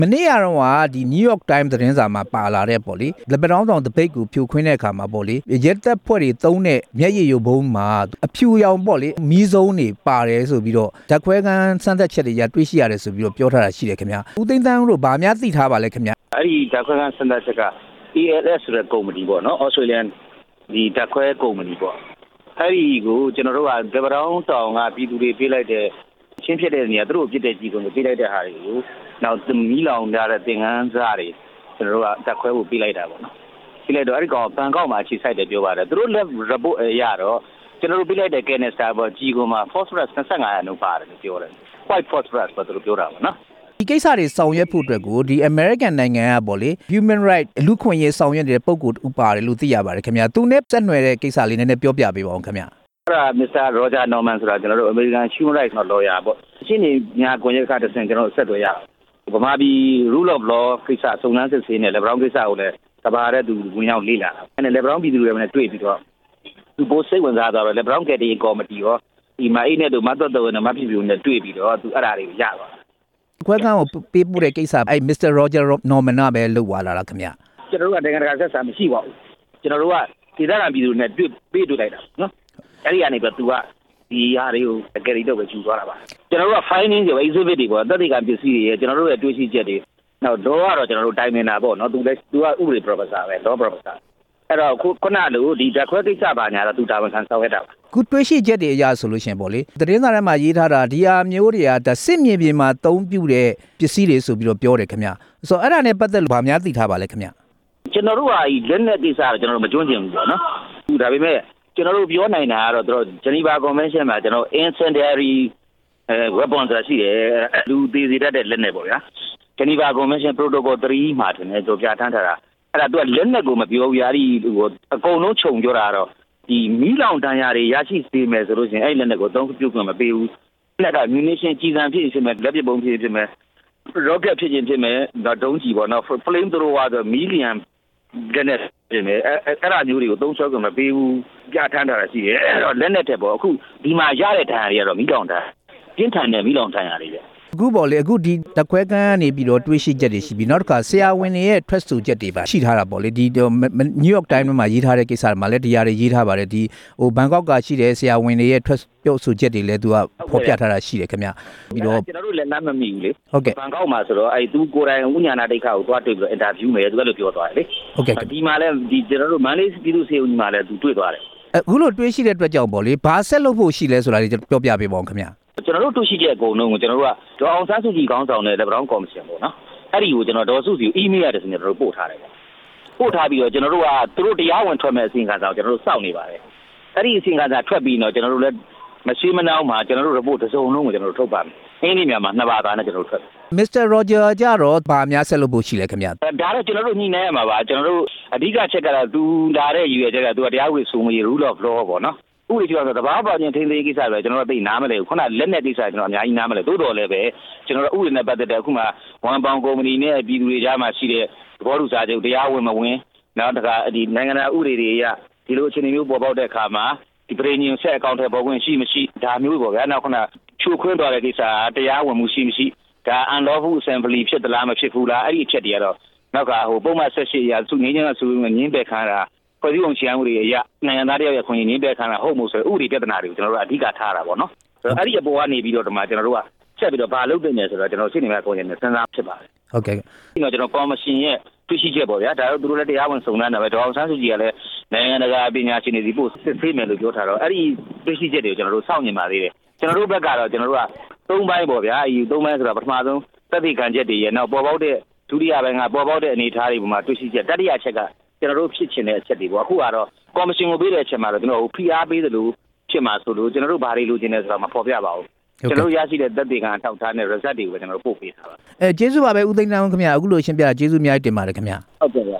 မနေ့ကတော့ဒီ New York Times သတင်းစာမှာပါလာတဲ့ပေါ့လေလက်ပံတောင်းဆောင်တပိတ်ကိုဖြိုခွင်းတဲ့အခါမှာပေါ့လေရဲတပ်ဖွဲ့တွေသုံးတဲ့မျက်ရည်ယိုဘုံမှာအဖြူရောင်ပေါ့လေမီးစုံတွေပါတယ်ဆိုပြီးတော့ဓာတ်ခွဲခန်းစမ်းသပ်ချက်တွေရတွေ့ရှိရတယ်ဆိုပြီးတော့ပြောထားတာရှိတယ်ခင်ဗျာဦးသိန်းသန်းတို့ဗာများသိထားပါလဲခင်ဗျာအဲ့ဒီဓာတ်ခွဲခန်းစမ်းသပ်ချက်က ELS ဆိုတဲ့ကုမ္ပဏီပေါ့နော် Australian ဒီဓာတ်ခွဲကုမ္ပဏီပေါ့အဲ့ဒီကိုကျွန်တော်တို့ကလက်ပံတောင်းတောင်ကပြည်သူတွေပေးလိုက်တဲ့ချင်းဖြစ်တဲ့နေရာသူတို့ပြစ်တဲ့ကြီးကိုပေးလိုက်တဲ့ဟာတွေကိုနောက်မီးလောင်ကြတဲ့သင်္ကန်းစားတွေကျွန်တော်တို့ကတက်ခွဲဖို့ပေးလိုက်တာပေါ့နော်ပေးလိုက်တော့အဲ့ဒီကောင်ဘန်ကောက်မှာအခြေစိုက်တယ်ပြောပါတယ်သူတို့လက် report ရတော့ကျွန်တော်တို့ပေးလိုက်တဲ့ canister ပေါ့ကြီးကိုမှ phosphorus 25%နှုန်းပါတယ်လို့ပြောတယ် white phosphorus ပေါ့သူတို့ပြောတာပေါ့နော်ဒီကိစ္စတွေဆောင်ရွက်ဖို့အတွက်ကိုဒီ American နိုင်ငံကပေါ့လေ Human Rights လူခွင့်ရေးဆောင်ရွက်နေတဲ့ပုံကိုဥပါတယ်လို့သိရပါတယ်ခင်ဗျာသူနဲ့ဆက်နွယ်တဲ့ကိစ္စလေးနည်းနည်းပြောပြပေးပါဦးခင်ဗျာအဲ့ဒါ Mr. Roger Norman ဆိုတာကျွန်တော်တို့ American Human Rights lawyer ပေါ့ရှင်းနေညာကွန်ရက်ကတဆင့်ကျွန်တော်ဆက်သွယ်ရဗမာပြည် rule of law ကိစ္စစုံစမ်းစစ်ဆေးနေလက်ပံတောင်းကိစ္စကိုလည်းတပါတဲ့သူဝင်ရောက်လေ့လာတာအဲ့လက်ပံတောင်းပြည်သူတွေနဲ့တွေ့ပြီးတော့သူပိုစိတ်ဝင်စားသွားတော့လက်ပံတောင်းကယ်တင်ကော်မတီရောဒီမှာအိနဲ့တို့မတ်တော်တော်နဲ့မဖြစ်ဘူးနဲ့တွေ့ပြီးတော့သူအဲ့ဒါတွေကိုရသွားခွဲခန်းကိုပေးပို့တဲ့ကိစ္စအဲ့ Mr. Roger Norman ကပဲလုပ်သွားလာတာခင်ဗျကျွန်တော်တို့ကနိုင်ငံတကာဆက်ဆံမရှိပါဘူးကျွန်တော်တို့ကဒေသခံပြည်သူတွေနဲ့တွေ့လိုက်တာနော်အဲ့ဒီကနေပြီးသူကဒီဟာတွေကိုကယ်ရီတော့ပဲယူသွားတာပါကျွန်တော်တို့က finding တွေ exhibit တွေပေါ့တက်တိကပစ္စည်းတွေကျွန်တော်တို့ရဲ့တွေ့ရှိချက်တွေနောက်တော့ကတော့ကျွန်တော်တို့တိုင်ပင်တာပေါ့နော်သူကဥပဒေ professor ပဲ law professor အဲ့တော့ခုနလို့ဒီဓာတ်ခွဲကိစ္စပါညာတော့သူတာဝန်ခံဆောင်ရတာပါခုတွေ့ရှိချက်တွေအရဆိုလို့ရှင်ပေါ့လေသတင်းစာထဲမှာရေးထားတာဒီဟာမျိုးတွေကဒါစစ်မြေပြင်မှာသုံးပြတဲ့ပစ္စည်းတွေဆိုပြီးတော့ပြောတယ်ခင်ဗျဆိုတော့အဲ့ဒါနဲ့ပတ်သက်လို့ဗာများသိထားပါလဲခင်ဗျကျွန်တော်တို့ကလက်နက်ကိစ္စတော့ကျွန်တော်တို့မကျွမ်းကျင်ဘူးပေါ့နော်ဒါပေမဲ့ကျွန်တော်တို့ပြောနိုင်တာကတော့တို့ Geneva Convention မှာကျွန်တော် incendiary weapons ဆိုတာရှိတယ်လူသေးစေတတ်တဲ့လက်နက်ပေါ့ဗျာ Geneva Convention Protocol 3မှာတင်တယ်ကြိုပြထမ်းထားတာအဲ့ဒါသူကလက်နက်ကိုမပြောဘူးယာရီဟိုအကုန်လုံးခြုံပြောတာတော့ဒီမီးလောင်တန်းရာတွေရရှိစေမယ်ဆိုလို့ရှိရင်အဲ့လက်နက်ကိုသုံးပြုတ်ခွင့်မပေးဘူးလက်က munition ကြီးစံဖြစ်ဖြစ်မယ်လက်ပစ်ပုံဖြစ်မယ် rocket ဖြစ်မယ်ဒုံးကြီးပေါ့နော် flame thrower ဆိုမီလီယံလက်နက်ပြင်မယ်အဲ့ဒါမျိုးတွေကိုသုံးဆွဲခွင့်မပေးဘူးပြထမ်းထားတာရှိတယ်အဲ့တော့လက်နက်တက်ပေါ့အခုဒီမှာရတဲ့ဒဏ်ရာတွေကတော့မီးလောင်တန်းပြင်းထန်တဲ့မီးလောင်တန်းရာတွေပဲအခုပေါ့လေအခုဒီတခွဲကန်းကနေပြီးတော့တွေးရှိချက်တွေရှိပြီးနောက်တစ်ခါဆရာဝန်တွေရဲ့ထွက်ဆိုချက်တွေပါရှိထားတာပေါ့လေဒီ New York Times မှာရေးထားတဲ့ကိစ္စမှာလည်းတရားတွေရေးထားပါတယ်ဒီဟိုဘန်ကောက်ကရှိတဲ့ဆရာဝန်တွေရဲ့ထွက်ပြောဆိုချက်တွေလည်းသူကဖော်ပြထားတာရှိတယ်ခင်ဗျပြီးတော့ကျွန်တော်တို့လည်းနားမမိဘူးလေဟုတ်ကဲ့ဘန်ကောက်မှာဆိုတော့အဲ့သူကိုယ်တိုင်ဥညာနာဒိဋ္ဌကိုသွားတွေ့ပြီးတော့ interview မယ်သူကလည်းပြောသွားတယ်လေဟုတ်ကဲ့ဒီမှာလည်းဒီကျွန်တော်တို့မန္တလေးပြည်သူ့ဆေးရုံကြီးမှာလည်းသူတွေ့သွားတယ်အခုလိုတွေးရှိတဲ့အတွက်ကြောင့်ပေါ့လေဘာဆက်လုပ်ဖို့ရှိလဲဆိုတာလေးပြောပြပေးပါဦးခင်ဗျကျွန်တော်တို့တွေ့ရှိတဲ့အကုန်လုံးကိုကျွန်တော်တို့ကဒေါ်အောင်ဆန်းစုကြည်ခေါင်းဆောင်တဲ့လက်ပံတောင်းကော်မရှင်ပေါ့နော်အဲ့ဒီကိုကျွန်တော်ဒေါ်စုကြည်ကို email ရတယ်ဆိုရင်ကျွန်တော်တို့ပို့ထားတယ်ပေါ့ပို့ထားပြီးတော့ကျွန်တော်တို့ကသူတို့တရားဝင်ထွက်မဲ့အစီအခံစာကိုကျွန်တော်တို့စောင့်နေပါတယ်အဲ့ဒီအစီအခံစာထွက်ပြီးတော့ကျွန်တော်တို့လည်းမရှိမနှောင်းမှာကျွန်တော်တို့ report တစ်စုံလုံးကိုကျွန်တော်တို့ထုတ်ပါမယ်အင်းဒီမြန်မာနှစ်ဘာသာနဲ့ကျွန်တော်တို့ထွက် Mr. Roger ကြတော့ဗာများဆက်လုပ်ဖို့ရှိလဲခင်ဗျဒါတော့ကျွန်တော်တို့ညှိနှိုင်းရမှာပါကျွန်တော်တို့အဓိကချက်ကတော့သူလာတဲ့ရည်ရွယ်ချက်ကသူကတရားဝင်စုံမီ rule of law ပေါ့နော်ဥပဒေကျော်ဆိုတဘာပေါင်းချင်းထိန်းသိမ်းကိစ္စပဲကျွန်တော်တို့သိနားမလဲခုနလက်နက်ကိစ္စကျွန်တော်အများကြီးနားမလဲတိုးတော်လည်းပဲကျွန်တော်တို့ဥပဒေနဲ့ပတ်သက်တဲ့အခုမှဝန်ပေါင်းကုမ္ပဏီနဲ့ပြည်သူတွေကြားမှာရှိတဲ့သဘောတူစာချုပ်တရားဝင်မဝင်နောက်တခါဒီနိုင်ငံသားဥပဒေတွေအရဒီလိုအခြေအနေမျိုးပေါ်ပေါက်တဲ့အခါမှာဒီပြည်ညင်ဆက်အကောင့်ထဲပေါ်ခွင့်ရှိမရှိဒါမျိုးပေါ့ဗျာနောက်ခုနဖြိုခွင်းသွားတဲ့ကိစ္စတရားဝင်မှုရှိမရှိဒါ unlawful assembly ဖြစ်သလားမဖြစ်ဘူးလားအဲ့ဒီအချက်တွေကတော့နောက်ကဟိုပုံမှန်18ရာစုငင်းချင်းကစုငင်းပယ်ခံတာဖွဲ့စည်းပုံချီအောင်တွေအရနိုင်ငံသားတယောက်ရဲ့ခွင့်ရငင်းပယ်ခံတာဟုတ်မို့ဆိုဥပဒေပြဿနာတွေကိုကျွန်တော်တို့အဓိကထားတာပေါ့နော်အဲ့ဒီအပေါ်ကနေပြီးတော့ဒီမှာကျွန်တော်တို့ကဆက်ပြီးတော့ဘာလုပ်တင်နေဆိုတော့ကျွန်တော်ရှင်းနေမှာပုံရင်စဉ်းစားဖြစ်ပါတယ်ဟုတ်ကဲ့ဒီတော့ကျွန်တော်ကော်မရှင်ရဲ့တွေ့ရှိချက်ပေါ့ဗျာဒါတော့သူတို့လည်းတရားဝင်စုံစမ်းတာပဲဒေါအောင်ဆန်းစုကြည်ကလည်းနိုင်ငံတကာပညာရှင်တွေဒီပို့စစ်ဆေးမယ်လို့ပြောထားတော့အဲ့ဒီတွေ့ရှိချက်တွေကိုကျွန်တော်တို့စောင့်နေပါသေးတယ်ကျွန်တော်တို့ဘက်ကတော့ကျွန်တော်တို့က3ပိုင်းပေါ့ဗျာဒီ3ပိုင်းဆိုတော့ပထမဆုံးသက်သေခံချက်တွေရဲ့နောက်ပေါ်ပေါက်တဲ့ဒုတိယပိုင်းကပေါ်ပေါက်တဲ့အနေအထားတွေပေါ်မှာတွေ့ရှိချက်တတိယချက်ကကျွန်တော်တို့ဖြစ်ချင်တဲ့အချက်တွေပေါ့အခုကတော့ကော်မရှင်ကိုပေးတဲ့အချက်မှာတော့ကျွန်တော်တို့ဖိအားပေးသလိုဖြစ်မှာဆိုလို့ကျွန်တော်တို့ဘာတွေလိုချင်လဲဆိုတာမဖော်ပြပါဘူးကျွန်တော်တို့ရရှိတဲ့သက်သေခံအထောက်အထားနဲ့ result တွေကိုကျွန်တော်တို့ပို့ပေးထားပါကျေးဇူးပါပဲဦးသိန်းတန်းခင်ဗျာအခုလိုရှင်းပြတာကျေးဇူးအများကြီးတင်ပါတယ်ခင်ဗျာဟုတ်ကဲ့ပါ